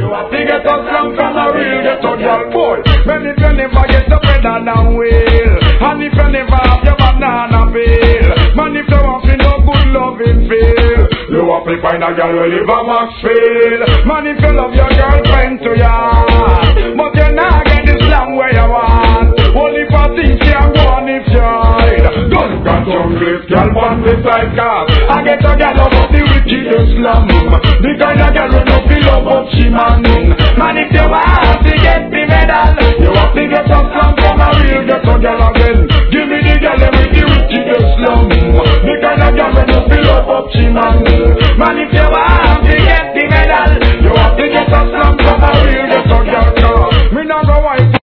You have to get a slam from a real ghetto girl, boy. Man, if you never get a better than wheel, and if you never have your banana peel, man, if you want to no good loving feel, you have to find a girl who live a Maxfield. Man, if you love your girlfriend to ya, but you not get the slam where you want. Only for things you go on if you hide. Don't look at some place, girl, one beside car. I get a girl about the wickedest slam. The kind of girl who no feel about she man. Man, if you want to get the medal, you have to get some slam from a real ghetto girl.